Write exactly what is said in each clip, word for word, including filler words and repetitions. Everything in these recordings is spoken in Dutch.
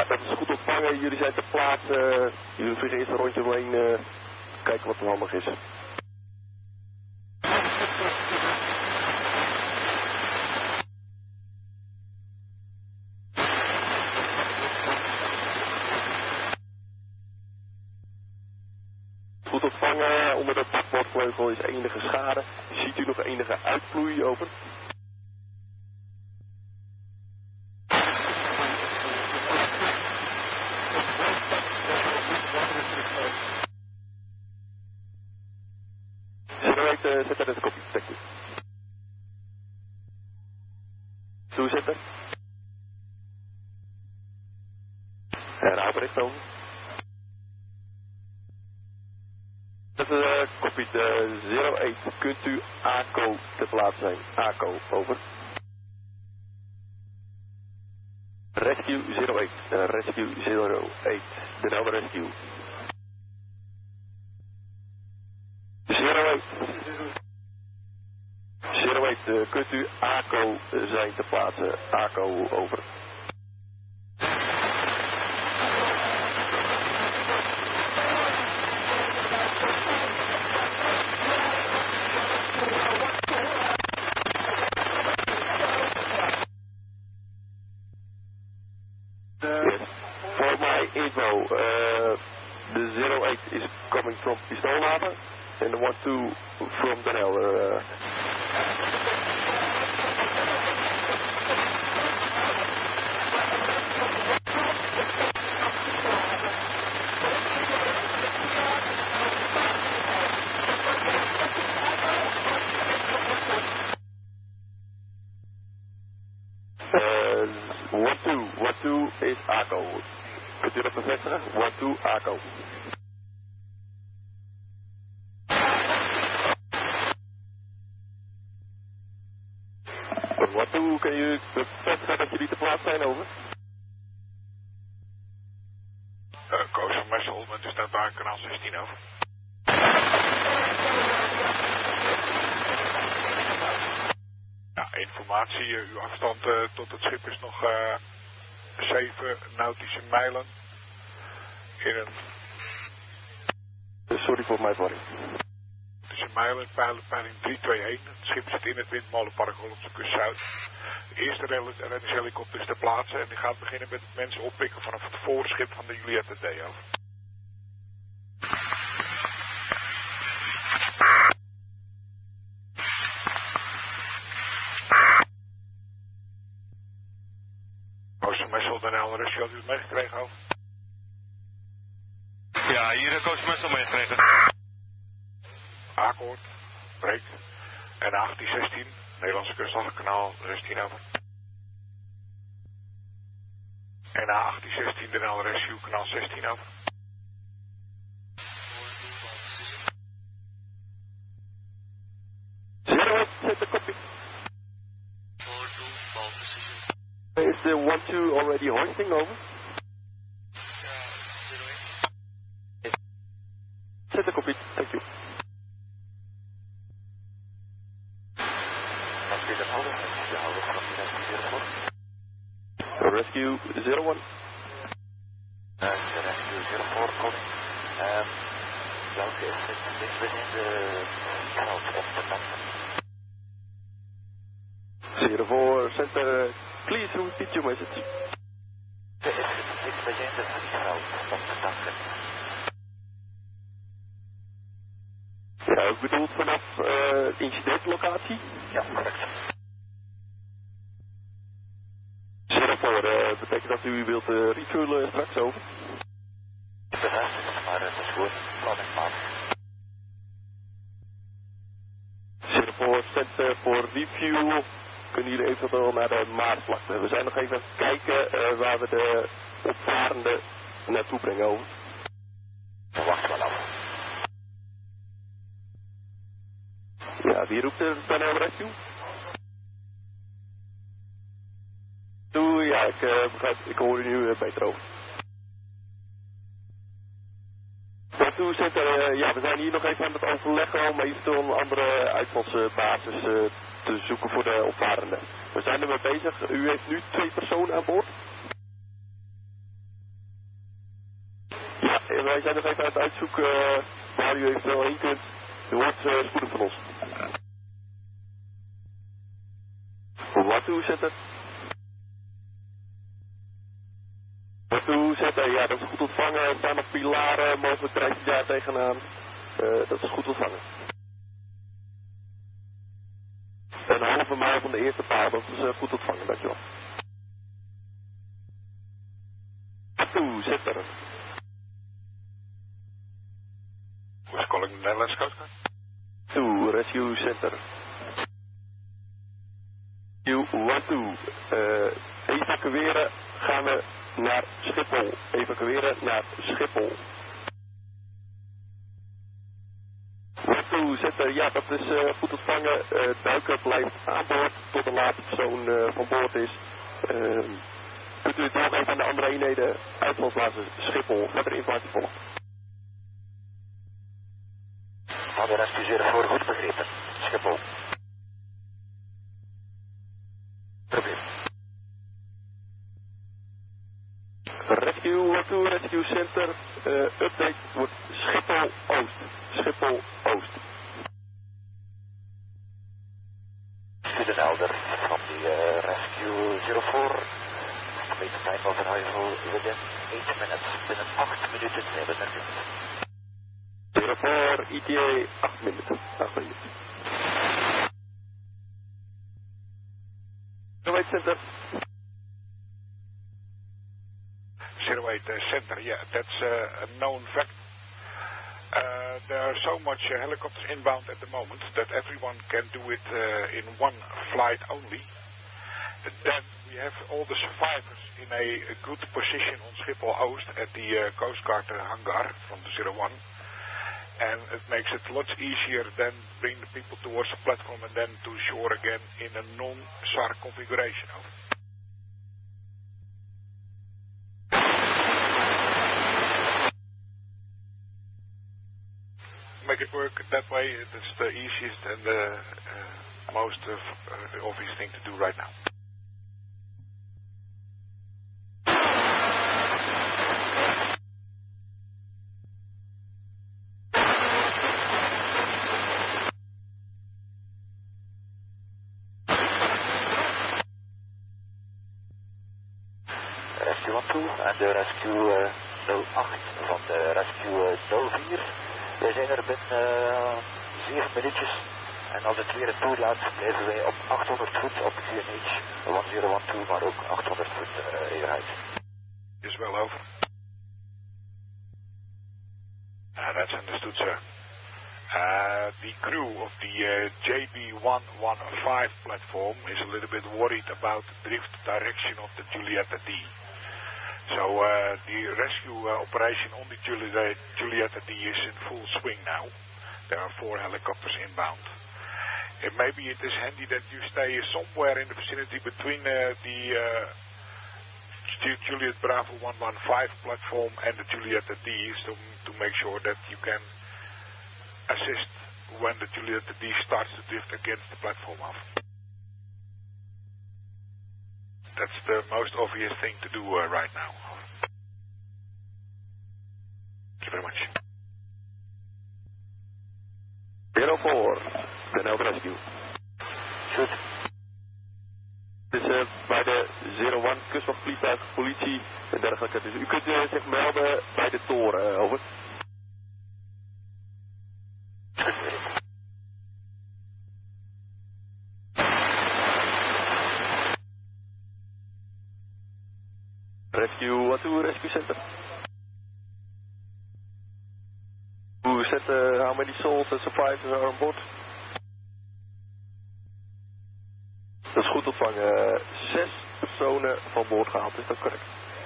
Dat is goed ontvangen, jullie zijn ter plaatse. Jullie vliegen eerst een rondje omheen, uh, kijken wat er handig is. Goed ontvangen, onder de bakboordvleugel is enige schade. Ziet u nog enige uitvloei over? Uh, zet er de kopie, dank u. Toezetten. Herhaal bericht over. Dat is uh, kopie uh, zero eight. Kunt u A C O te plaats zijn? A C O, over. Rescue zero eight. Uh, rescue zero eight. De naam Rescue. zero eight. zero eight, uh, kunt u A C O zijn te plaatsen? A C O, over. Yes. For my info, uh, the zero eight is coming from Pistoolhaven. And the one two from Den Helder. Uh. uh, one two, one two is A C O. Kunt u dat bevestigen? one two A C O. Wat toe, kun je bevestigen dat jullie te plaats zijn, over? Uh, Koos van Messel, met de standby kanaal zestien, over. Ja, informatie, uh, uw afstand uh, tot het schip is nog uh, zeven nautische mijlen in een... Uh, sorry voor mijn verwarring. Mijlen, pijlenpeiling drie twee een. Het schip zit in het windmolenpark Hollandse Kust Zuid. De eerste reddingshelikopter is ter plaatse en die gaat beginnen met mensen oppikken vanaf het voorschip van de Juliette D. Over. Koos-Messel, Den Helder, is u het meegekregen, over? Ja, hier Koos-Messel meegekregen. Akkoord, breek. En achttien zestien, Nederlandse Kustwacht, kanaal zestien, over. En achttien zestien, Den Helder Rescue, kanaal zestien, over. zero eight, zet de kopie. Is the one two already hoisting, over? Zet de kopie, thank you. Rescue zero one. Uh, rescue zero four, calling. Um, welke is het? Is within the crowd of the captain? zero four, center, please repeat your message. Is het within the crowd of the captain? Ja, ik bedoel vanaf uh, incidentlocatie? Ja, correct. zero four, uh, betekent dat u wilt uh, refuelen straks, over? Ik bevestig, maar het is goed. Laat ik maken. zero four, center voor refuel. Kunnen jullie eventueel naar de Maasvlakte? We zijn nog even aan het kijken uh, waar we de opvarenden naartoe brengen, over. Wacht wel af. Ja, wie roept er dan naar Rescue? Doe, ja, ik, uh, begrijp, ik hoor u nu uh, beter over. Daartoe zit er, uh, ja, we zijn hier nog even aan het overleggen om eventueel een andere uitvalsbasis uh, te zoeken voor de opvarenden. We zijn er mee bezig. U heeft nu twee personen aan boord? En wij zijn nog even aan het uitzoeken uh, waar u eventueel heen kunt. U hoort uh, spoedig van ons. Wat u zetten? Wat u zetten, ja, dat is goed ontvangen. Er staan nog pilaren, mogelijk drijft u daar tegenaan. Uh, dat is goed ontvangen. Een halve mijl van de eerste paal, dat is uh, goed ontvangen, dankjewel. Toe, zet er. Who's calling the Netherlands Coast Guard? Toe, rescue center. You want to. Uh, evacueren gaan we naar Schiphol. Evacueren naar Schiphol. Toe, zetten, ja, dat is uh, goed ontvangen. Uh, duiker blijft aan boord tot de laatste persoon uh, van boord is. Uh, kunt u het nog even aan de andere eenheden uitvalsplaatsen Schiphol. Gaat er informatie volgen. Hadden rescue zero voor goed begrepen. Schiphol. Probleem. Rescue to Rescue Center. Uh, update wordt Schiphol Oost. Schiphol Oost. Student Elder from the uh, Rescue zero four. Estimated time of arrival within eight minutes. Binnen acht minuten zijn we er. zero four E T A acht minuten. acht minuten. zero eight Center. zero eight uh, Center, yeah, that's uh, a known fact. Uh, there are so much uh, helicopters inbound at the moment that everyone can do it uh, in one flight only. Then we have all the survivors in a, a good position on Schiphol Oost at the uh, Coast Guard uh, hangar from the zero one. And it makes it a lot easier than bring the people towards the platform and then to shore again in a non-S A R configuration. Over. Make it work that way, that's the easiest and the uh, most uh, uh, obvious thing to do right now. Rescue one two en de Rescue uh, nul acht van de Rescue uh, nul vier. Wij zijn er binnen uh, zeven minuutjes en als het weer het toelaat blijven wij op achthonderd voet op G N H one zero one two, maar ook achthonderd voet uh, evenheid. Is well over. Uh, that's understood, sir. Uh, the crew of the uh, J B one one five platform is a little bit worried about the drift direction of the Julietta D. So uh, the rescue uh, operation on the Julietta, Julietta D is in full swing now. There are four helicopters inbound. And maybe it is handy that you stay somewhere in the vicinity between uh, the uh, Juliet Bravo one one five platform and the Julietta D to, to make sure that you can assist when the Julietta D starts to drift against the platform off. That's the most obvious thing to do uh, right now. Thank you very much. zero four, Den Helder Rescue. Goed. Dus uh, bij de zero one, kustwachtvliegtuig, politie en dergelijke. Dus u kunt uh, zich melden bij de toren, uh, over. Rescue, what to Rescue Center? Who said uh, how many souls and survivors are on board? Dat is goed ontvangen. Zes personen van boord gehaald, is dat correct?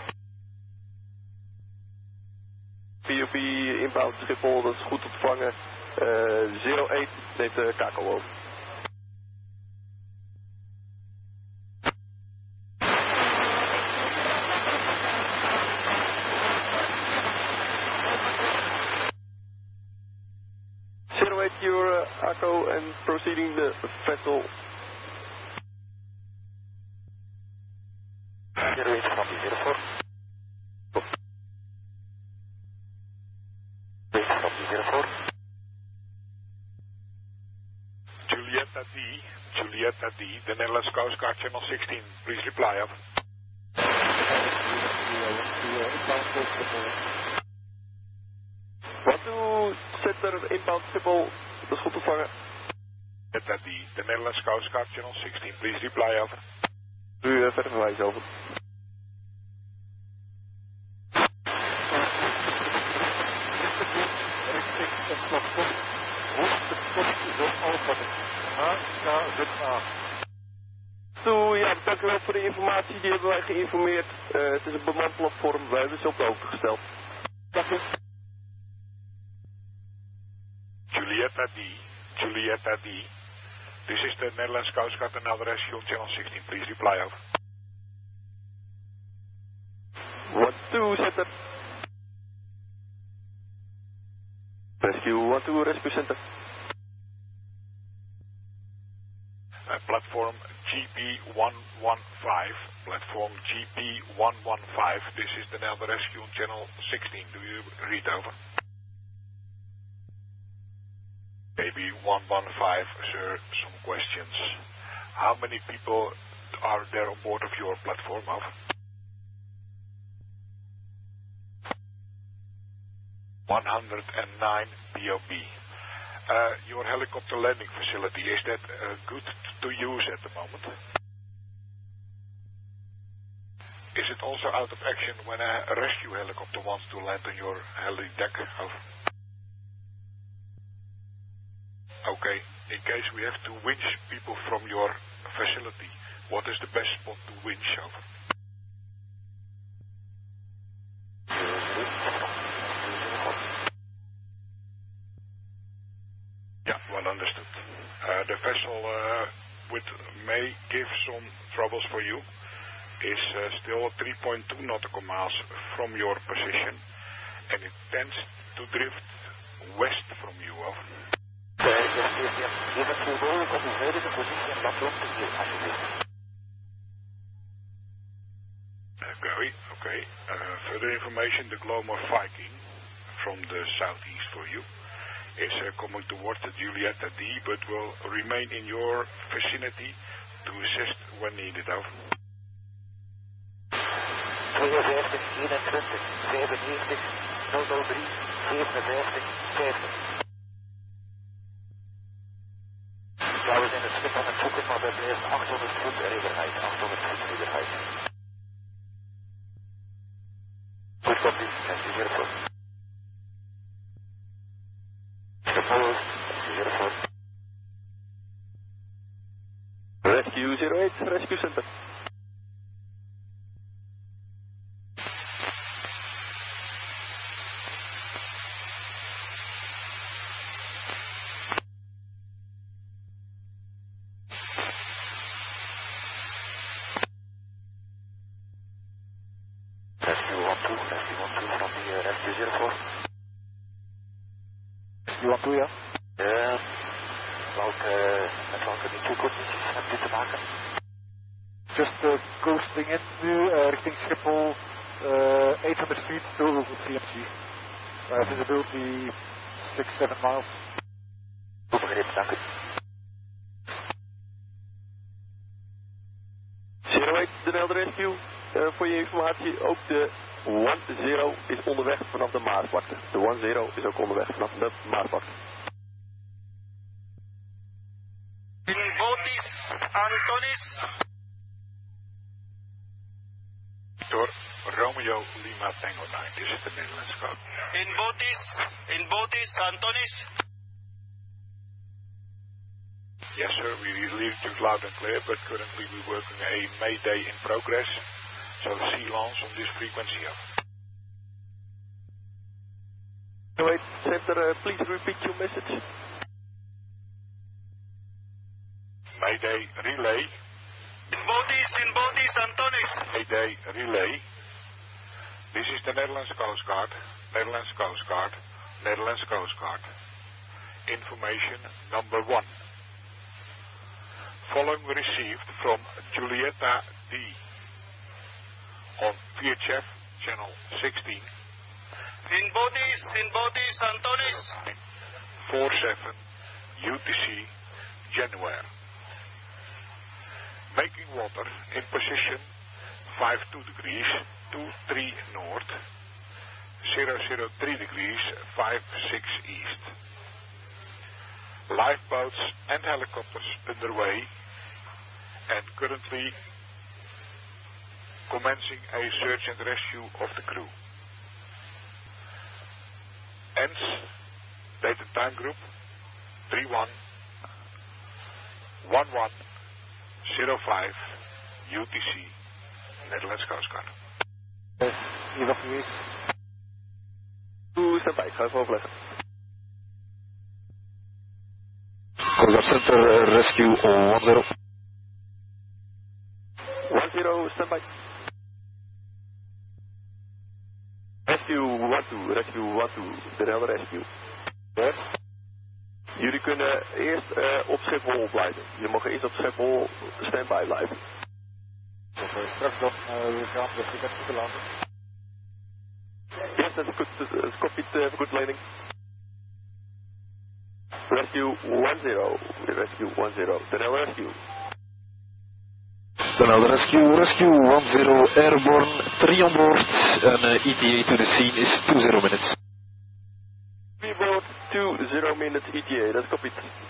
P O V inbound Schiphol, dat is goed ontvangen. Uh, zero eight neemt de K K O over. zero eight your uh, A C O and proceeding the vessel. zero eight van die zero four. D, Julietta D, the Netherlands Coast Guard Channel sixteen. Please reply, over. One two center inbound Schiphol, dat is goed ontvangen. Julietta D, the Netherlands Coast Guard Channel sixteen. Please reply, over. U uh, verder verwijzen, over. Toe, ja, dank u wel voor de informatie. Die hebben wij geïnformeerd. Uh, het is een bemand platform. Wij hebben ze op de hoogte gesteld. Dank u. Julietta D, Julietta D. This is the Netherlands Coast Guard and Another Rescue on Channel sixteen. Please reply, over. one two, center. Rescue one two, rescue center. Uh, platform G P one one five, platform G P one one five. This is the Another Rescue on Channel sixteen. Do you read, over? G P one one five, sir, some questions. How many people are there on board of your platform, over? one hundred nine P O B. Uh, your helicopter landing facility, is that uh, good to use at the moment? Is it also out of action when a rescue helicopter wants to land on your heli deck, over? Okay, in case we have to winch people from your facility, what is the best spot to winch, over? Yeah, well understood. Uh, the vessel uh, which may give some troubles for you is uh, still three point two nautical miles from your position, and it tends to drift west from you, over. Okay, okay. Uh, further information, the Glomar Viking from the southeast for you is uh, coming towards the Julietta D, but will remain in your vicinity to assist when needed, over. tweeënvijftig, eenentwintig, vijfennegentig, nul nul drie, zevenenvijftig, vijftig. Ja, we zijn het schip aan het zoeken, maar wij blijven achthonderd voet ridderheid, achthonderd voet ridderheid. Goed, copy, thank you, zero four. Rescue zero eight, rescue center. Rescue one two, rescue one two from the uh, rescue zero four. Rescue one two, ja. Uh, welke, met welke meteorcondities hebt u te maken? Just uh, coasting in nu uh, richting Schiphol, uh, eight hundred feet still over C M C. Uh, visibility six seven miles. Goed begrepen, dank u. zero eight, de Nelder Rescue. Uh, voor je informatie, ook de one zero is onderweg vanaf de Maasvlakte. De one zero is ook onderweg vanaf de Maasvlakte. In Botis, Antonis. Door Romeo Lima Tango nine, this is the Netherlands code. In Botis, in Botis, Antonis. Yes, sir, we released you loud and clear, but currently we're working a Mayday in progress, so sea launch on this frequency, over. zero eight, center, uh, please repeat your message. Mayday relay. In Botis, in Botis, Antonis. Mayday relay. This is the Netherlands Coast Guard, Netherlands Coast Guard, Netherlands Coast Guard. Information number one. Following received from Julietta D on V H F channel sixteen. In Botis, in Botis, Antonis. four seven U T C January. Making water in position five two degrees, two three north, zero zero three degrees, five six east. Lifeboats and helicopters underway and currently commencing a search and rescue of the crew. Ends, date and time group, three one one one zero five U T C, Netherlands Coast Guard. Evacuate. Toe standby, ik ga even overleggen. Coast Guard Center, uh, rescue one zero. one zero, standby. Rescue one two, rescue one two, de Helder rescue. Yes. Jullie kunnen eerst uh, op Schiphol blijven. Je mag eerst op Schiphol standby blijven. Dus uh, straks dan uh, weer gaan we de frequentie te landen. Yes, that's a good, uh, copy, uh, good landing. Rescue one zero, rescue one zero, de Helder rescue. Den Helder rescue, rescue one zero, airborne, three on board, and uh, E T A to the scene is two zero minutes. three board, two zero minutes E T A, that's copied.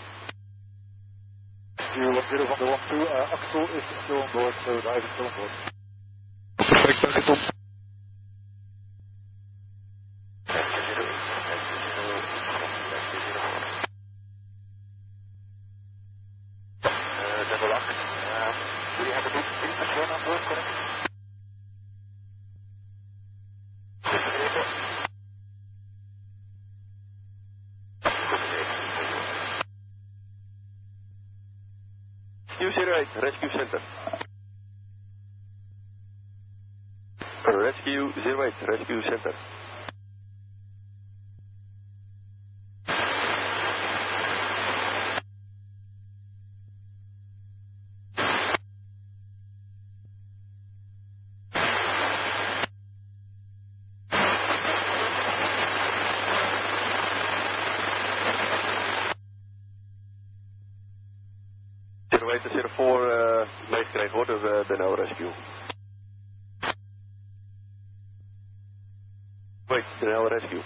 Rescue one zero van de one two, uh, Axel is still on board, so the is still on board. Perfect, dank je Tom. Rescue Center. Rescue zero eight, Rescue Center. zero four uh, meegekregen hoor, door uh, de No Rescue. Wait, de No Rescue.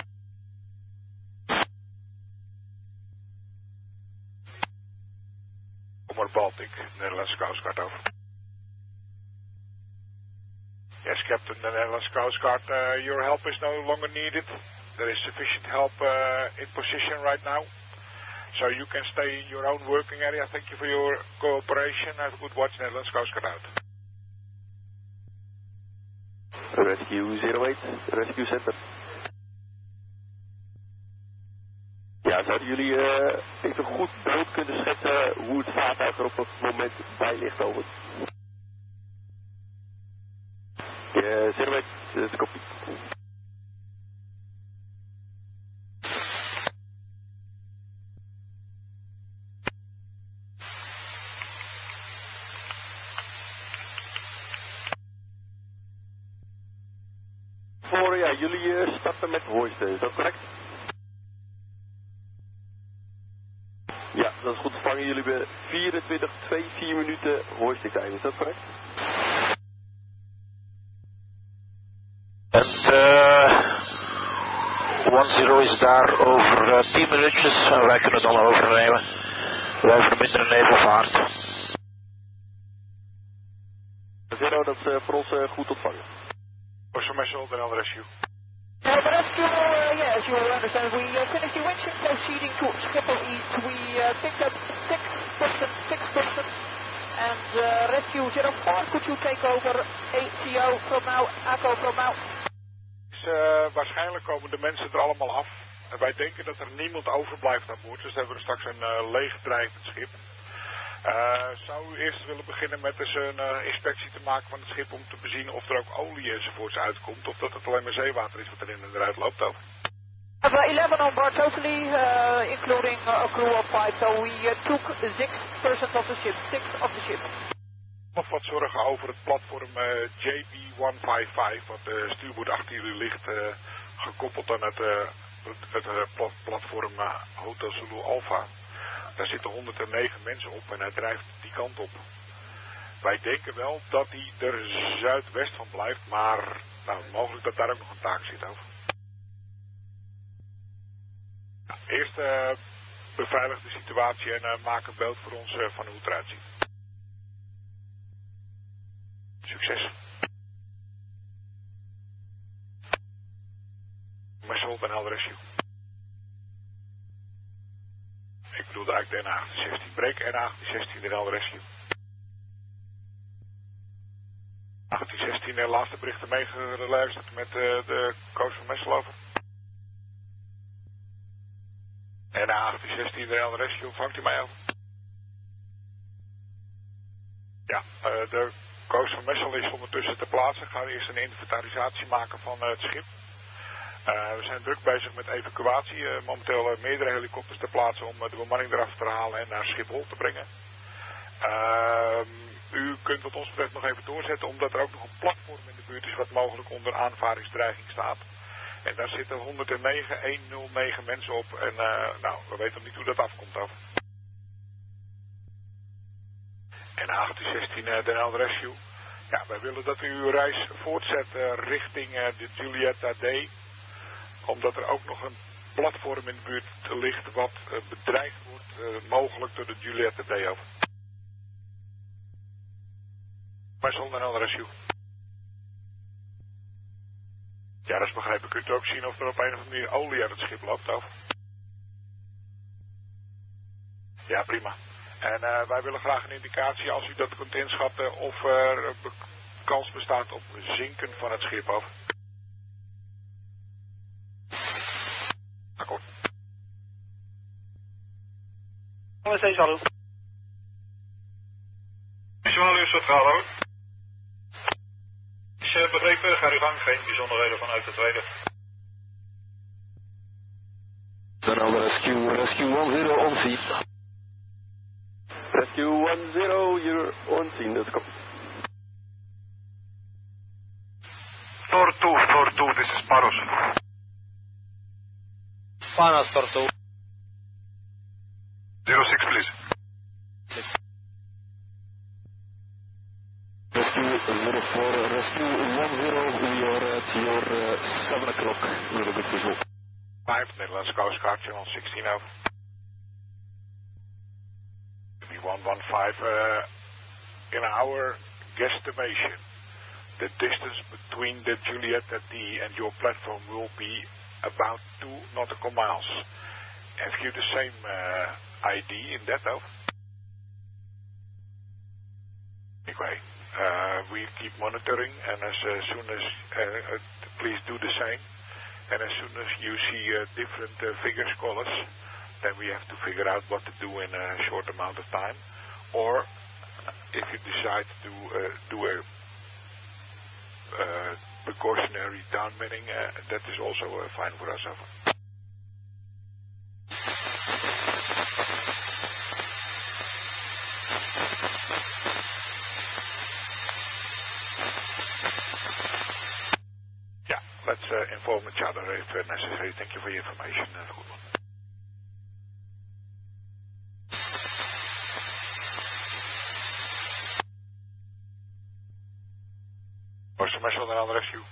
Omar Baltic, Netherlands Coast Guard over. Yes, Captain, the Netherlands Coast Guard, uh, your help is no longer needed. There is sufficient help uh, in position right now. So you can stay in your own working area. Thank you for your cooperation. Have a good watch, Netherlands Coast Guard out. Rescue zero eight, Rescue Center. Ja, zouden jullie uh, even goed beeld kunnen schetsen hoe het vaartuig er op het moment bij ligt over? Ja, zero eight, dat is kopie. Voor, ja, jullie uh, starten met hoisten, is dat correct? Ja, dat is goed ontvangen. Jullie hebben vierentwintig komma vierentwintig minuten hoisting time, is dat correct? En uh, one zero is daar over uh, tien minuutjes en wij kunnen dan overnemen. Wij verminderen nevelvaart. Zero, dat is uh, voor ons uh, goed ontvangen. Also myself, the Helder rescue. Uh, the rescue, uh, yeah, as you will understand, we uh, finished the windshield proceeding to Schiphol East. We uh, picked up six persons, six persons, and uh, rescue zero four, could you take over A T O from now, A C O from now? Dus, uh, waarschijnlijk komen de mensen er allemaal af. En wij denken dat er niemand overblijft aan boord, dus dan hebben we straks een uh, leegdrijvend schip. Uh, zou u eerst willen beginnen met dus een uh, inspectie te maken van het schip om te bezien of er ook olie enzovoorts uitkomt, of dat het alleen maar zeewater is wat erin en eruit loopt over? We have uh, eleven on board totally, uh, including uh, a crew of five, so we uh, took six persons of the ship, six of the ship. Nog wat zorgen over het platform uh, J B one five five, wat uh, stuurboord achter jullie ligt, uh, gekoppeld aan het, uh, het, het uh, plat platform uh, Hotel Zulu Alpha. Daar zitten honderdnegen mensen op en hij drijft die kant op. Wij denken wel dat hij er zuidwest van blijft, maar nou, mogelijk dat daar ook nog een taak zit over. Nou, eerst uh, beveilig de situatie en uh, maak een beeld voor ons uh, van hoe het eruit ziet. Succes. Messel, Den Helder Rescue. Ik bedoelde eigenlijk de N achttenzestien. Break N achttenzestien, Den Helder Rescue. achttien zestien, de laatste berichten meegeluisterd met uh, de coach van Messel over. En achttien zestien, de Helder Rescue, ontvangt u mij over? Ja, uh, de coach van Messel is ondertussen ter plaatse. Gaan we eerst een inventarisatie maken van uh, het schip. Uh, we zijn druk bezig met evacuatie. Uh, momenteel uh, meerdere helikopters ter plaatse om uh, de bemanning eraf te halen en naar Schiphol te brengen. Uh, u kunt wat ons betreft nog even doorzetten, omdat er ook nog een platform in de buurt is wat mogelijk onder aanvaringsdreiging staat. En daar zitten honderdnegen, honderdnegen mensen op en uh, nou, we weten nog niet hoe dat afkomt over. En achttien zestien, uh, Den Helder Rescue. Ja, wij willen dat u uw reis voortzet uh, richting uh, de Giulietta D. Omdat er ook nog een platform in de buurt ligt wat uh, bedreigd wordt, uh, mogelijk door de Giulietta D over. Maar zonder een andere rescue. Ja, dat is begrepen. Kunt u ook zien of er op een of andere manier olie uit het schip loopt over? Ja, prima. En uh, wij willen graag een indicatie als u dat kunt inschatten of er uh, be kans bestaat op zinken van het schip over. Akkoord. Hallo, steeds hallo. Nationaal is het hallo. Is uh, begrepen, ga uw gang, geen bijzonderheden vanuit de tweede. Den Helder Rescue, Rescue one zero on scene. Rescue one zero, you're on scene, that's cool. Tor two, Tor two, this is Paros. Panos, Tor two. zero six, please. Rescue zero four, Rescue one zero, we are at your uh, seven o'clock, a little bit visual. five, Netherlands Coast Guard, channel sixteen over. one one five, uh, in our guesstimation, the distance between the Giulietta D and your platform will be about two nautical miles. Have you the same uh, I D in that over? Anyway, uh, we keep monitoring, and as uh, soon as, uh, uh, please do the same, and as soon as you see uh, different uh, figures colors, then we have to figure out what to do in a short amount of time. Or if you decide to uh, do a uh, precautionary downmanning, uh, that is also uh, fine for us. Over. Yeah, let's uh, inform each other if uh, necessary. Thank you for your information. Have a good one. Rescue.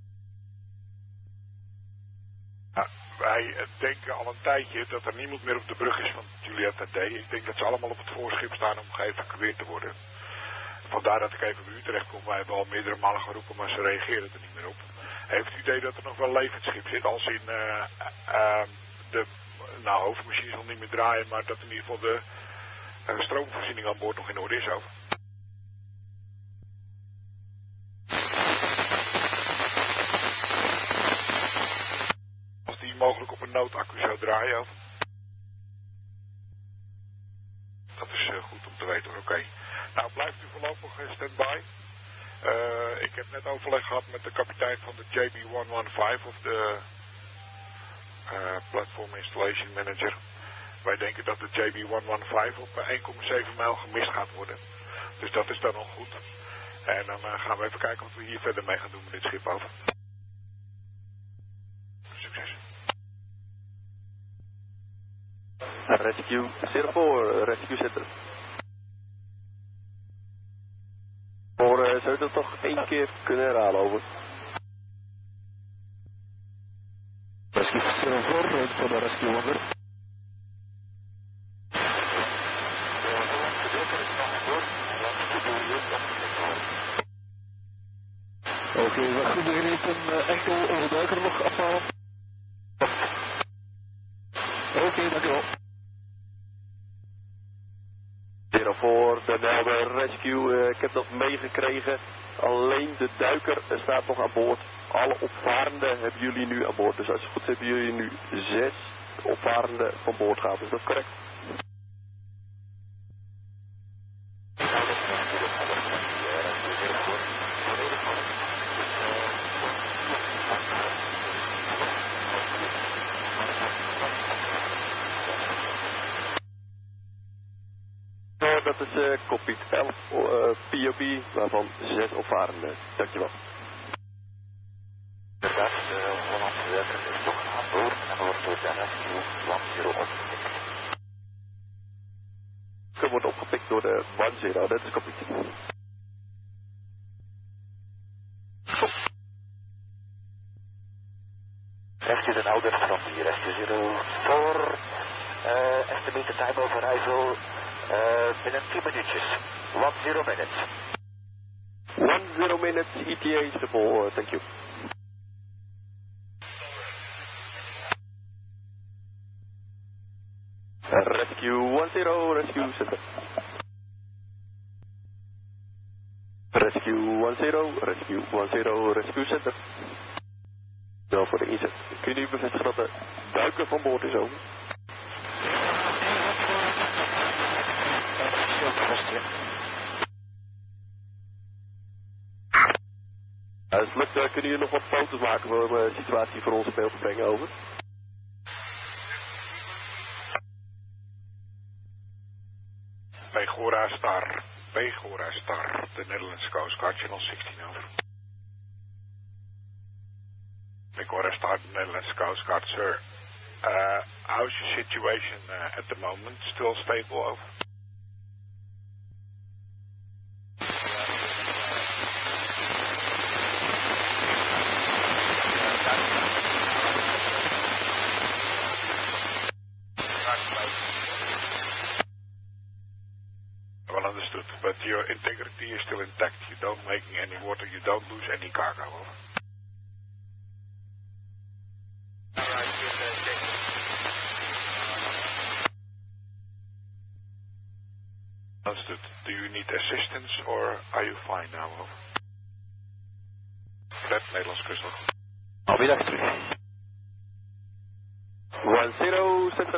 Nou, wij denken al een tijdje dat er niemand meer op de brug is van Giulietta D. Ik denk dat ze allemaal op het voorschip staan om geëvacueerd te worden. Vandaar dat ik even bij u terecht kom. Wij hebben al meerdere malen geroepen, maar ze reageren er niet meer op. Heeft u het idee dat er nog wel levend schip zit? Als in uh, uh, de nou, hoofdmachine zal niet meer draaien, maar dat in ieder geval de uh, stroomvoorziening aan boord nog in orde is over. Mogelijk op een noodaccu zou draaien. Over. Dat is uh, goed om te weten. Oké. Okay. Nou, blijft u voorlopig uh, stand-by. Uh, ik heb net overleg gehad met de kapitein van de J B one fifteen of de uh, Platform Installation Manager. Wij denken dat de J B one fifteen op één komma zeven mijl gemist gaat worden. Dus dat is dan al goed. En dan uh, gaan we even kijken wat we hier verder mee gaan doen met dit schip over. Succes. Rescue zero four, Rescue Center. Voor, uh, zou je dat toch één keer kunnen herhalen, over? Rescue zero four, voor de Rescue one. Oké, okay, wat goed begrepen, uh, enkel over duiker nog afhalen. Oké, okay, dankjewel. zero four, de Nelder Rescue, uh, ik heb dat meegekregen. Alleen de duiker staat nog aan boord. Alle opvarenden hebben jullie nu aan boord. Dus als het goed is, hebben jullie nu zes opvarenden van boord gehad. Is dat correct? Dat is uh, kopie elf uh, P O B, waarvan zes opvarenden. Dankjewel. Inderdaad, de Hollandse duiker is toch aan boord en wordt door de Rescue one zero opgepikt. Ze wordt opgepikt door de one zero, dat is kopie. Rescue de Nelder van die Rescue zero four, uh, estimated time of arrival. Uh, binnen tien minuutjes. one zero minutes. one zero minutes E T A Schiphol, uh, thank you. Rescue one zero, Rescue Center. Rescue one zero, Rescue one zero, Rescue Center. Wel voor de inzet. Kun je bevestigen dat de duiker van boord is, over? Als het lukt, uh, kunnen jullie nog wat foto's maken om de uh, situatie voor ons in beeld te brengen, over? Begora Star, Begora Star, the Netherlands Coast Guard, channel sixteen, over. Begora Star, the Netherlands Coast Guard, sir. Uh, how's your situation uh, at the moment? Still stable, over? Well understood, but your integrity is still intact. You don't make any water, you don't lose any cargo, over. Understood. Do you need assistance or are you fine now, over? Fred, Nederlands Kustel. Almiddag terug. one zero, Center.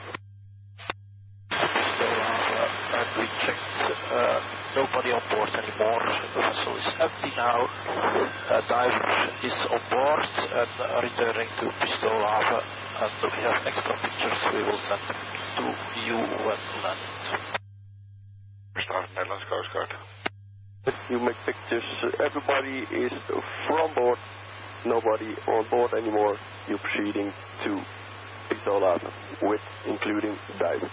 So, uh, and we checked uh, nobody on board anymore. The vessel is empty now. A diver is on board and uh, returning to Pistoolhaven. And we have extra pictures we will send them to you when landed. Start Netherlands Coast Guard. You make pictures. Everybody is from board. Nobody on board anymore. You're proceeding to Pistoolhaven with including diver.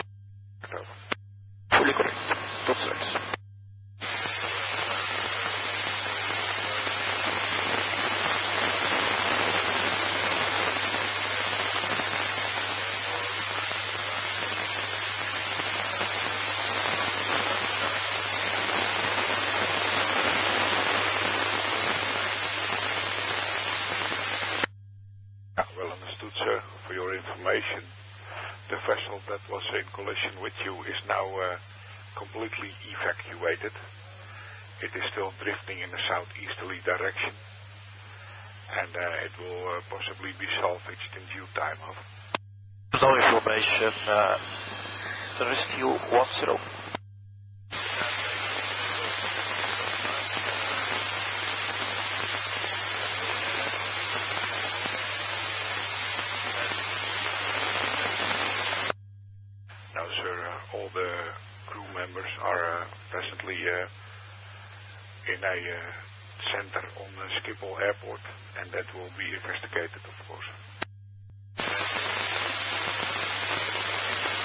Fully correct. Tot straks. The vessel that was in collision with you is now uh, completely evacuated. It is still drifting in a southeasterly direction, and uh, it will uh, possibly be salvaged in due time. Over. No information. Uh, rescue one zero. In a uh, center on uh, Schiphol Airport, and that will be investigated, of course.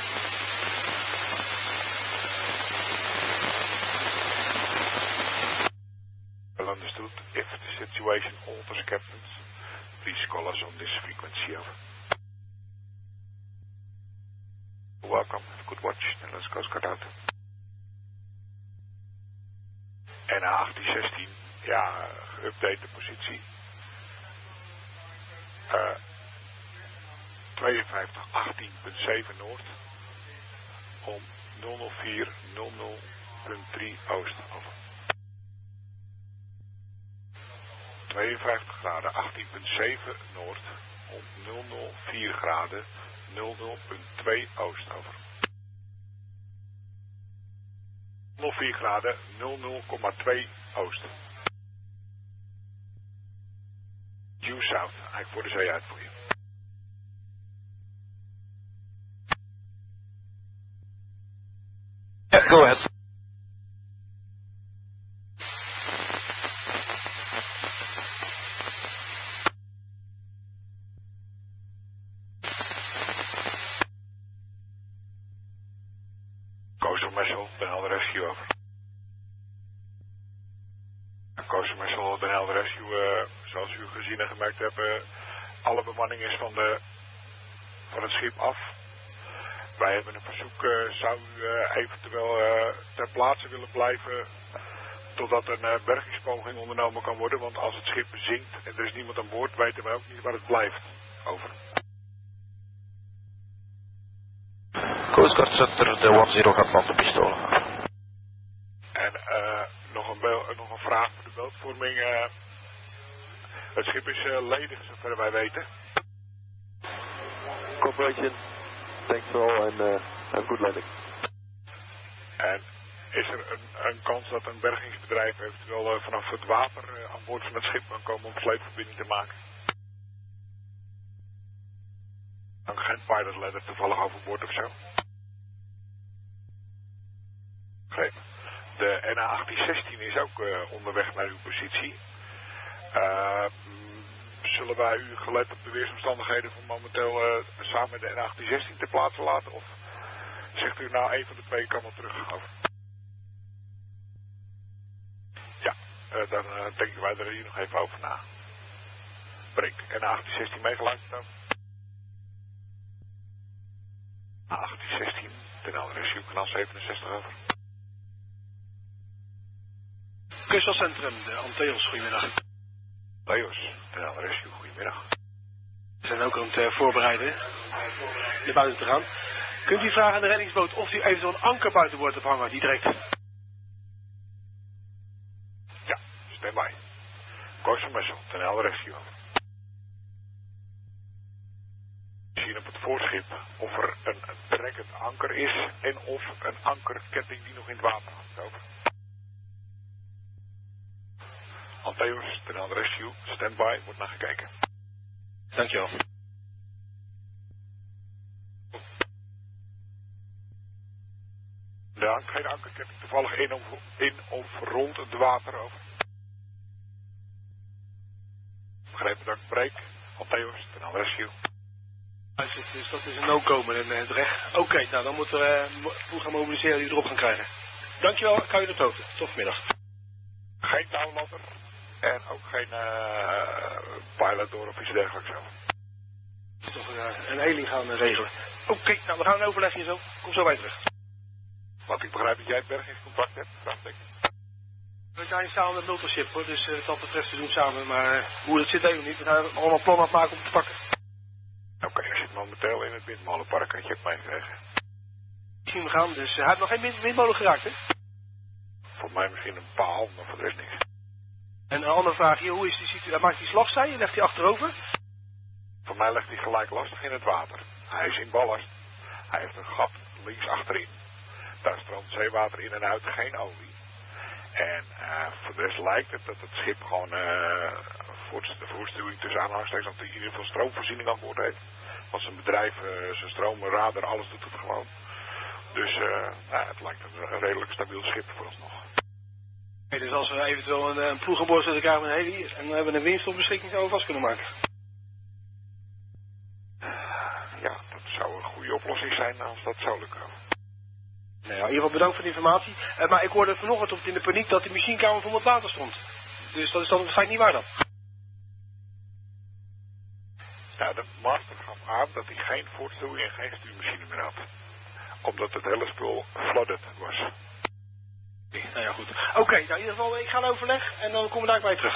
situation, alters captains. Please call us on this frequency over. Welcome, have a good watch. Let's go Scott out. En achttien zestien, ja, geüpdate de positie. Uh, tweeënvijftig achttien punt zeven Noord. Om nul nul vier nul nul punt drie Oost over. tweeënvijftig graden achttien punt zeven Noord. Om nul nul vier graden nul nul punt twee Oost over. nul vier graden nul nul komma twee Oost. Due South, eigenlijk voor de zee uit voor je. Yeah, go ahead. Coastal Missile, Den Helder Rescue over. Coastal Missile, Den Helder Rescue, uh, zoals u gezien en gemerkt hebt, uh, alle bemanning is van, de, van het schip af. Wij hebben een verzoek, uh, zou u uh, eventueel uh, ter plaatse willen blijven totdat een uh, bergingspoging ondernomen kan worden, want als het schip zinkt en er is niemand aan boord, weten wij ook niet waar het blijft. Over. Coast Guard Center, de one zero gaat landen pistolen. En uh, nog, een bel, uh, nog een vraag voor de beeldvorming. Uh, het schip is uh, ledig, zover wij weten. Corporation, thanks all and uh, have a good landing. En is er een, een kans dat een bergingsbedrijf eventueel uh, vanaf het water uh, aan boord van het schip kan komen om sleepverbinding te maken? Dan geen pilot ladder toevallig overboord of zo? Begrepen. De N A achttien zestien is ook uh, onderweg naar uw positie. Uh, zullen wij u gelet op de weersomstandigheden van momenteel uh, samen met de N A achttien zestien ter plaatse laten? Of zegt u nou een van de twee kan wel terug? Over? Ja, uh, dan uh, denken wij er hier nog even over na. Brink, N A achttien zestien meegeluisterd dan? N A achttien zestien, ten Helder Rescue, kanaal zevenenzestig over. Kustelcentrum, de Anteos, goedemiddag. Leos, ten Helder Rescue, goedemiddag. We zijn ook aan het uh, voorbereiden naar buiten te gaan. Kunt u vragen aan de reddingsboot of u eventueel een anker buiten boord hebt hangen, die direct? Ja, stand by. Coastal Missile, ten Helder Rescue. We zien op het voorschip of er een trekkend anker is en of een ankerketting die nog in het water hangt. Over. Anteos, ten Helder Rescue, standby, wordt naar gekeken. Dankjewel. Er hangt geen ankerketting toevallig in of, in of rond het water over. Begrepen dat ik breek. Anteos, ten Helder Rescue. Dus dat is een no-go met een recht. Oké, okay, nou dan moeten we uh, gaan mobiliseren die we erop gaan krijgen. Dankjewel, kan je op de hoogte. Tot vanmiddag. Geen touwladder en ook geen uh, pilot door of iets dergelijks. Toch een, uh, een heling gaan uh, regelen. Oké, okay, nou we gaan een overleg hier zo. Kom zo bij terug. Wat ik begrijp dat jij het bergingscontact hebt, vraagteken. We zijn samen met Multiship hoor, dus uh, wat dat betreft te doen samen. Maar uh, hoe dat zit even niet. We zijn allemaal plannen aan het maken om te pakken. Oké, okay, je zit momenteel in het windmolenpark, had je het meegekregen. Ik zie hem gaan, dus uh, hij heeft nog geen wind, windmolen geraakt, hè? Voor mij misschien een paal, maar voor de rest niks. En een andere vraag hier, hoe is die situatie? Maakt hij slagzij en legt hij achterover? Voor mij legt hij gelijk lastig in het water. Hij is in ballast. Hij heeft een gat links achterin. Daar stroomt zeewater in en uit, geen olie. En uh, voor de rest lijkt het dat het schip gewoon uh, voor de voorstuwing tussen aanhalingstekens dat hij in ieder geval stroomvoorziening aan boord heeft. Want zijn bedrijf, uh, zijn stroom, radar, alles doet het gewoon. Dus uh, nou, het lijkt een redelijk stabiel schip voor ons nog. Okay, dus als we eventueel een, een ploeg aan boord zetten elkaar met een heli en we hebben een winst op beschikking zouden we vast kunnen maken. Ja, dat zou een goede oplossing zijn als dat zou lukken. Nou ja, in ieder geval bedankt voor de informatie. Uh, maar ik hoorde vanochtend op in de paniek dat de machinekamer vol met water stond. Dus dat is dan het feit niet waar dan. Nou, de master gaf aan dat hij geen voortstuwing en geen stuurmachine meer had. Omdat het hele spul flooded was. Nee, nou ja, goed. Oké, okay, nou in ieder geval, ik ga in overleg en dan komen we daar bij terug.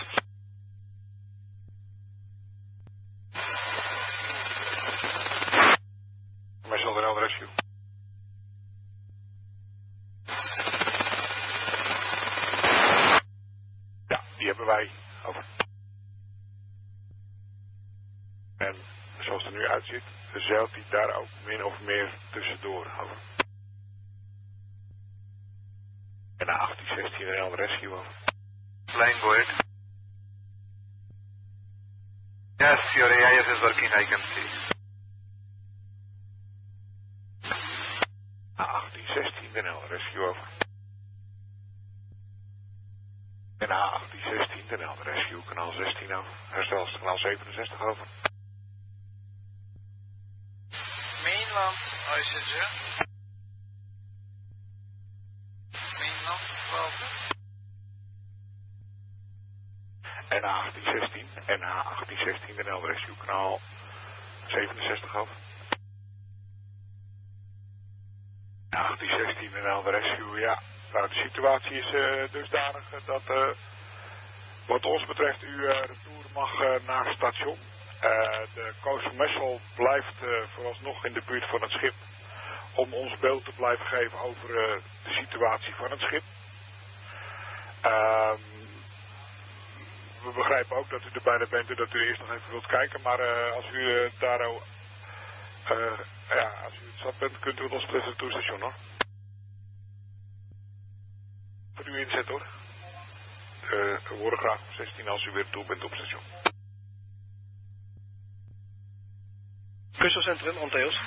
Wij zullen er al de rescue. Ja, die hebben wij. Over. En zoals het er nu uitziet, zeilt hij daar ook min of meer tussendoor. Over. En na achttien zestien en de rescue over. Line Boyd. Yes, your A I S is working, I can see. Na achttien zestien de rescue over. En na achttien zestien de rescue, kanaal zestien over. Herstel kanaal zevenenzestig over. Mainland, I C J. Mainland, twaalf. En na achttien zestien, en na achttien zestien de rescue, kanaal zevenenzestig over. Na achttien zestien de rescue, ja. Nou, de situatie is uh, dusdanig uh, dat uh, wat ons betreft u uh, retour mag uh, naar het station. Uh, de Coastal Messel blijft uh, vooralsnog in de buurt van het schip om ons beeld te blijven geven over uh, de situatie van het schip. Uh, we begrijpen ook dat u er bijna bent en dat u eerst nog even wilt kijken, maar uh, als u uh, daar uh, uh, ja, als u het zat bent, kunt u ons betreft het toestation hoor. Voor uw inzet hoor. Uh, we worden graag om zestien als u weer toe bent op station. Kusselcentrum, Antheos.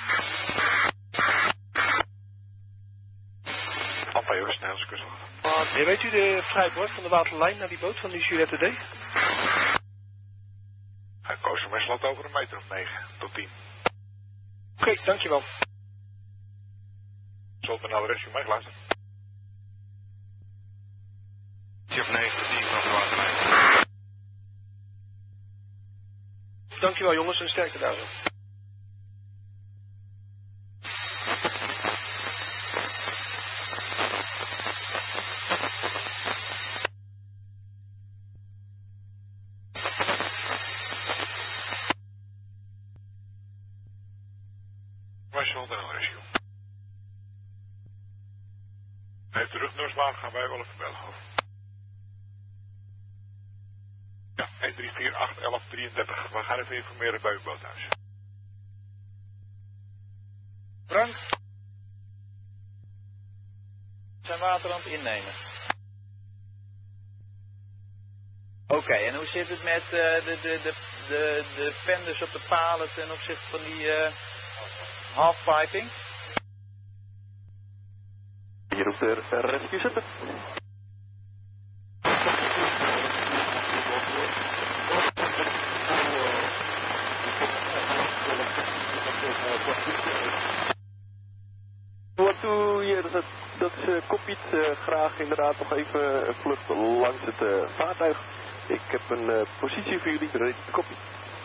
Antheos, Nederlandse kust. Uh, weet u de vrijbord van de waterlijn naar die boot van die Juliette D? Hij koos hem slot over een meter of negen tot tien. Oké, okay, dankjewel. Zult u naar de rescue meeluisteren? Chip negen, tien van de waterlijn. Dankjewel jongens en sterkte daar zo. Heeft de rugnummers gaan wij wel even bellen over. Ja, een drie vier acht elf drieëndertig. We gaan even informeren bij uw boothuis. Frank. Zijn water aan het innemen. Oké, okay, en hoe zit het met uh, de, de, de, de, de fenders op de palen ten opzichte van die uh, halfpiping? Hier op de rescue zitten. Wat doe je? Dat, dat is uh, cockpit. Uh, graag inderdaad nog even een vlucht langs het uh, vaartuig. Ik heb een uh, positie voor jullie. Ready to copy.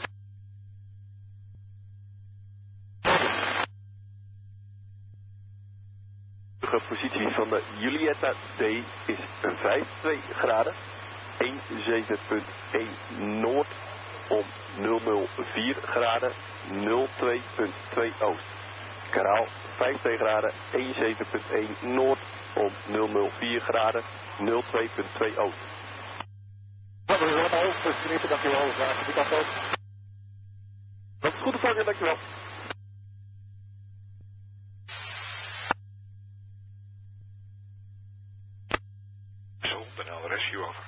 De positie van de Julietta D is vijf twee graden, zevenentien punt één noord om nul nul vier graden, nul twee punt twee oost. Kanaal vijf twee graden, zevenentien punt één noord om nul nul vier graden, nul twee punt twee oost. Dat is allemaal hoofd, meneer, dankjewel. Graag, die kant ook. Dat is goed ontvangen, dankjewel. Rescue over.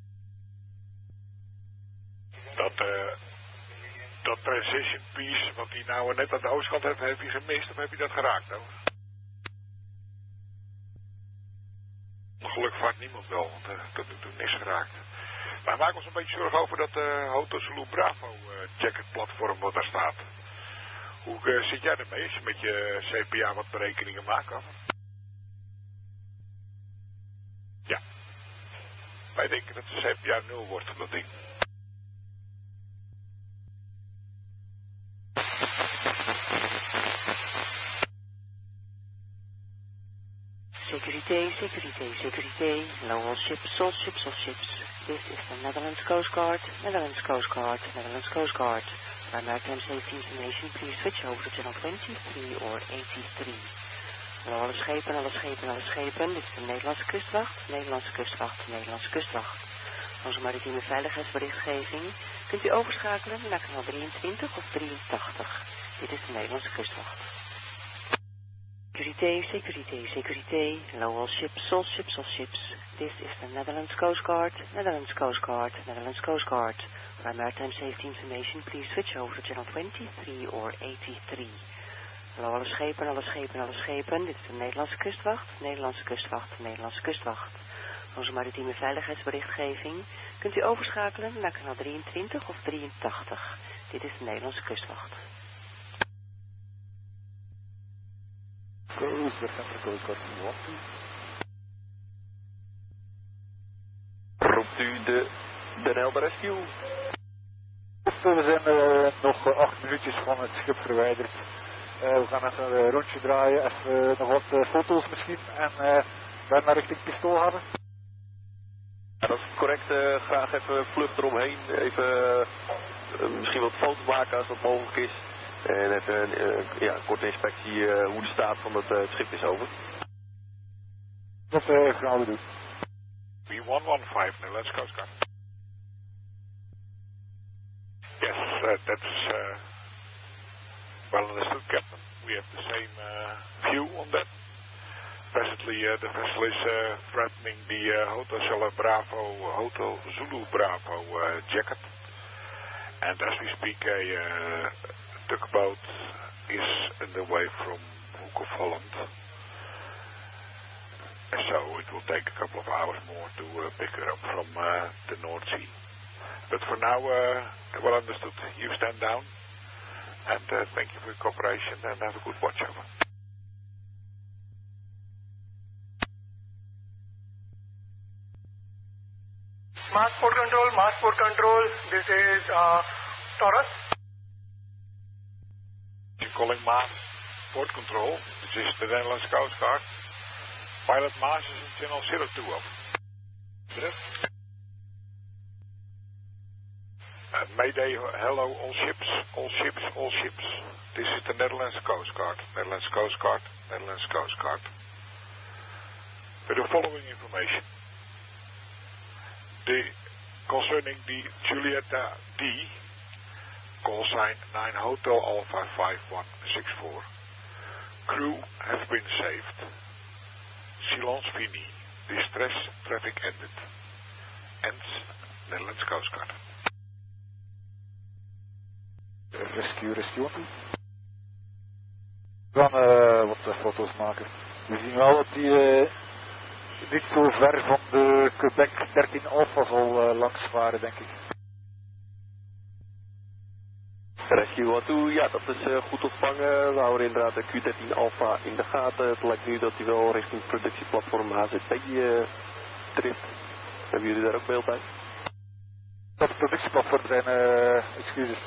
Dat, uh, dat precision piece, wat hij nou net aan de oostkant heeft, heeft hij gemist of heb je dat geraakt over? Gelukkig vaart niemand wel, want uh, dat doet toen niks geraakt. Maar maak ons een beetje zorgen over dat uh, Hoto Zulu Bravo uh, jacket platform wat daar staat. Hoe uh, zit jij ermee als je met je C P A wat berekeningen maakt? Af? Ja. Wij denken dat de C P A nul wordt van dat ding. Securité, securité, securité. Low all ships, all ships, all ships. This is the Netherlands Coast Guard, Netherlands Coast Guard, Netherlands Coast Guard. By maritime safety information, please switch over to channel twenty-three or eighty-three. Hallo alle schepen, alle schepen, alle schepen. Dit is de Nederlandse kustwacht, Nederlandse kustwacht, Nederlandse kustwacht. Onze maritieme veiligheidsberichtgeving kunt u overschakelen naar kanaal drieëntwintig of drieëntachtig. Dit is de Nederlandse kustwacht. Securité, securité, securité. Low all ships, all ships, all ships. This is the Netherlands Coast Guard, Netherlands Coast Guard, Netherlands Coast Guard. For maritime safety information, please switch over to channel twenty-three or eighty-three. Hallo alle schepen, alle schepen, alle schepen. Dit is de Nederlandse kustwacht, Nederlandse kustwacht, Nederlandse kustwacht. Onze maritieme veiligheidsberichtgeving kunt u overschakelen naar kanaal drieëntwintig of drieëntachtig. Dit is de Nederlandse kustwacht. Coast Guard, Coast Guard, Roept u de Den Helder Rescue? We zijn uh, nog uh, acht minuutjes van het schip verwijderd. Uh, we gaan even een rondje draaien, even uh, nog wat uh, foto's misschien en uh, daarna richting Pistoolhaven. Ja, dat is correct. Uh, graag even vlucht eromheen. Even uh, misschien wat foto's maken als dat mogelijk is. En even uh, ja, een korte inspectie uh, hoe de staat van het uh, schip is over. Dat uh, gaan we doen. B one one five, Netherlands Coast Guard. Yes, uh, that's uh, well understood, Captain. We have the same uh, view on that. Presently, uh, the vessel is uh, threatening the uh, Hotel Zulu Bravo, Hotel Zulu Bravo uh, jacket. And as we speak, a uh, tugboat is on the way from Hoek of Holland. So it will take a couple of hours more to uh, pick her up from uh, the North Sea. But for now, uh, well understood. You stand down. And uh, thank you for your cooperation and have a good watch over. Mass port control, mass port control. This is uh, Taurus. You're calling mass port control. This is the Netherlands Coast Guard. Pilot Maas is in channel zero two over. Uh, Mayday, hello all ships, all ships, all ships. This is the Netherlands Coast Guard, Netherlands Coast Guard, Netherlands Coast Guard. With the following information. The, concerning the Julietta D, call sign nine Hotel Alpha five one six four. Crew have been saved. Silence fini. Distress traffic ended. Ends Netherlands Coast Guard. Rescue, rescue. We gaan uh, wat uh, foto's maken. We zien wel dat die uh, niet zo ver van de Quebec dertien Alpha zal uh, langs varen, denk ik. Rescue wat toe, ja dat is uh, goed ontvangen. We houden inderdaad de Q dertien Alpha in de gaten. Het lijkt nu dat hij wel richting productieplatform H Z P uh, drift. Hebben jullie daar ook beeld bij? Dat het productieplatform zijn, uh, excuses.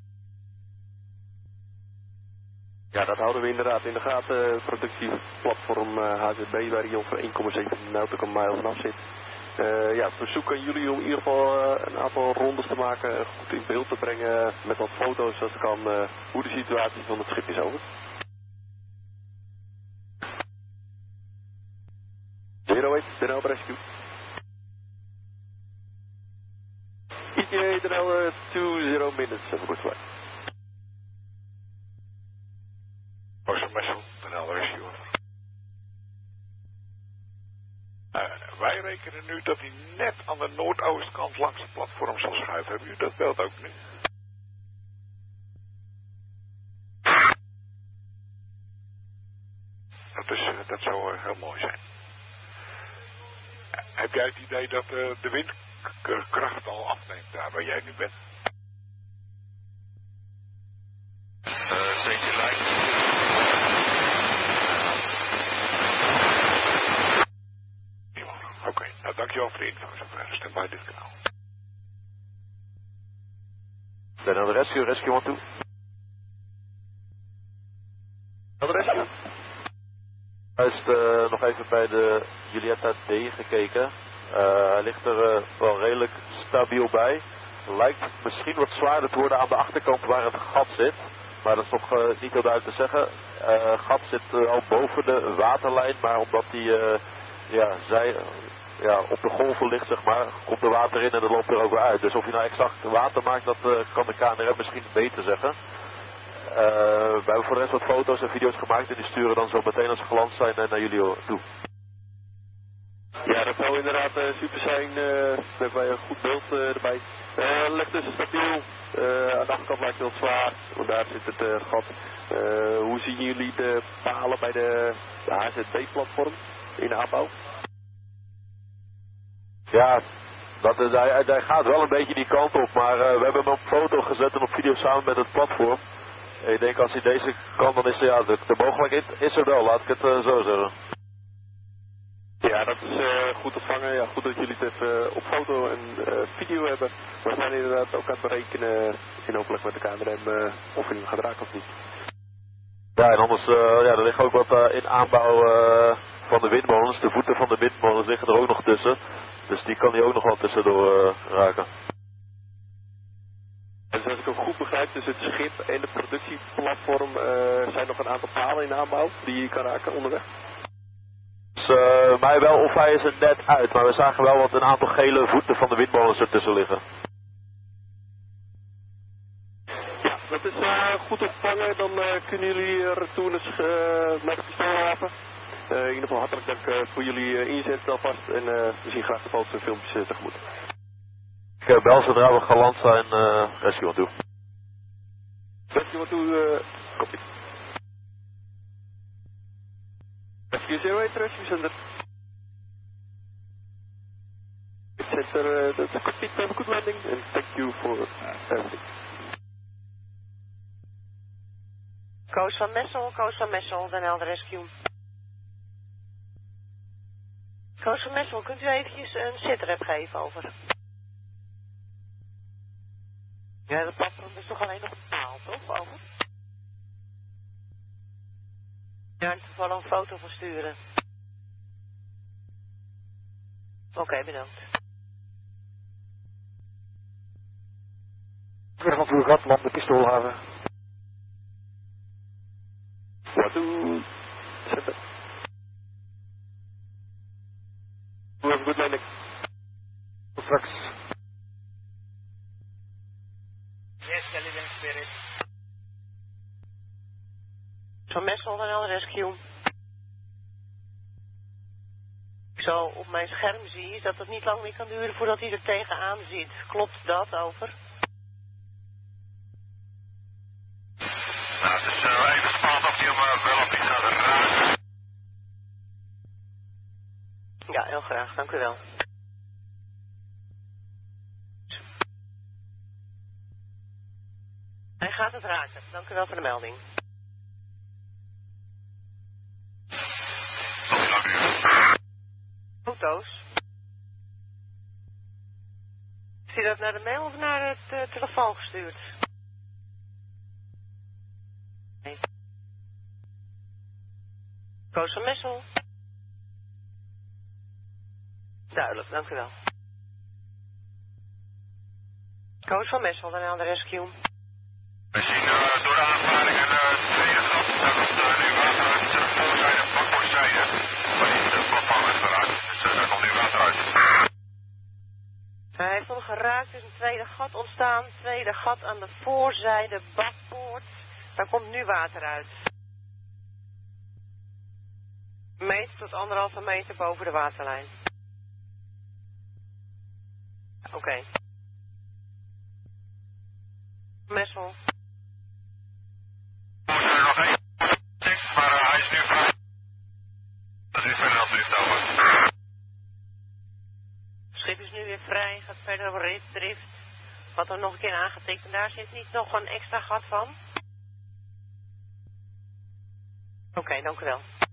Ja, dat houden we inderdaad in de gaten. Productieplatform uh, H Z B waar hij ongeveer één komma zeven nautical miles vanaf zit. Uh, ja, verzoek aan jullie om in ieder geval uh, een aantal rondes te maken, uh, goed in beeld te brengen met wat foto's als kan uh, hoe de situatie van het schip is over. zero eight, Den Helder Rescue. E T A Den Helder two zero minutes, have a good flight. Ocean Vessel, Den Helder Rescue. Uh, wij rekenen nu dat hij net aan de noordoostkant langs het platform zal schuiven. Hebben jullie dat beeld ook nu? Dat, is, uh, dat zou uh, heel mooi zijn. Uh, heb jij het idee dat uh, de windkracht al afneemt daar waar jij nu bent? Uh, safety light. Oké, okay, nou dankjewel voor de info. Stand bij dit kanaal. Den Helder Rescue, Rescue one two. Den Helder Rescue. Juist uh, nog even bij de Julietta D gekeken. Uh, hij ligt er uh, wel redelijk stabiel bij. Lijkt misschien wat zwaarder te worden aan de achterkant waar het gat zit. Maar dat is nog uh, niet heel duidelijk te zeggen. Uh, het gat zit uh, al boven de waterlijn, maar omdat die uh, ja, zij, uh, ja, op de golven ligt, zeg maar, komt er water in en dat loopt er ook weer uit. Dus of je nou exact water maakt, dat uh, kan de K N R M misschien beter zeggen. Uh, we hebben voor de rest wat foto's en video's gemaakt en die sturen dan zo meteen als ze geland zijn naar jullie toe. Ja, dat zou inderdaad uh, super zijn. Uh, dan hebben wij een goed beeld uh, erbij. Uh, ligt dus stabiel. Uh, aan de achterkant lijkt het heel zwaar, want daar zit het uh, gat. Uh, hoe zien jullie de palen bij de, de H Z B-platform in de aanbouw? Ja, dat, uh, hij, hij gaat wel een beetje die kant op, maar uh, we hebben hem op foto gezet en op video samen met het platform. En ik denk als hij deze kan, dan is er, ja, de, de mogelijkheid is er wel, laat ik het uh, zo zeggen. Ja, dat is uh, goed ontvangen. Ja, goed dat jullie het even uh, op foto en uh, video hebben. We zijn inderdaad ook aan het berekenen in overleg met de K N R M uh, of je hem gaat raken of niet. Ja, en anders, uh, ja, er ligt ook wat uh, in aanbouw uh, van de windmolens. De voeten van de windmolens liggen er ook nog tussen. Dus die kan hij ook nog wel tussendoor uh, raken. Dus als ik ook goed begrijp, dus het schip en de productieplatform uh, zijn nog een aantal palen in aanbouw die je kan raken onderweg. Dus uh, mij wel of hij is er net uit, maar we zagen wel wat een aantal gele voeten van de windmolens ertussen liggen. Ja, dat is uh, goed ontvangen. Dan uh, kunnen jullie retournes uh, naar de pistoolhaven. Uh, in ieder geval hartelijk dank uh, voor jullie uh, inzet alvast en uh, we zien graag de foto's en filmpjes uh, tegemoet. Ik uh, bel zodra we geland zijn, uh, rescue aan toe. Rescue aan toe, uh, copy. Rescue zero eight, Rescue Center. Center, uh, that's a good, have a good landing and thank you for everything. Koos van Messel, Koos van Messel, Den Helder Rescue. Koos van Messel, kunt u eventjes een sitrep geven over? Ja, de platform is toch alleen nog een paal, toch? Over? Ja, in ieder geval een foto van sturen. Oké, okay, bedankt. Terug van uw gat, land de pistoolhaven. Wat doe? Zetten. Doe even goed landing. Tot straks. Yes, Caliban Spirit. Van Messel, Den Helder Rescue. Ik zo op mijn scherm zie dat het niet lang meer kan duren voordat hij er tegenaan zit. Klopt dat, over? Nou, het is uh, even spannend of hij hem uh, wel of niet gaat raken. Ja, heel graag, dank u wel. Hij gaat het raken, dank u wel voor de melding. Foto's. Is hij dat naar de mail of naar het uh, telefoon gestuurd? Nee. Koos van Messel. Duidelijk, dank u wel. Koos van Messel, Den Helder Rescue. We zien uh, door de aanvaring en uh, het tweede gat, daar komt uh, nu water uit de voorzijde, bakboorzijde. Maar niet de platform is eruit, dus uh, daar komt nu water uit. Hij heeft hem geraakt, er is een tweede gat ontstaan, tweede gat aan de voorzijde, bakpoort. Daar komt nu water uit. Een meter tot anderhalve meter boven de waterlijn. Oké. Okay. Messel. Er is nog één tekst, maar uh, hij is nu vrij. Dat is verder alsjeblieft over. Het schip is nu weer vrij, gaat verder op ritdrift. Wat er nog een keer aangetikt en daar zit niet nog een extra gat van. Oké, okay, dank u wel.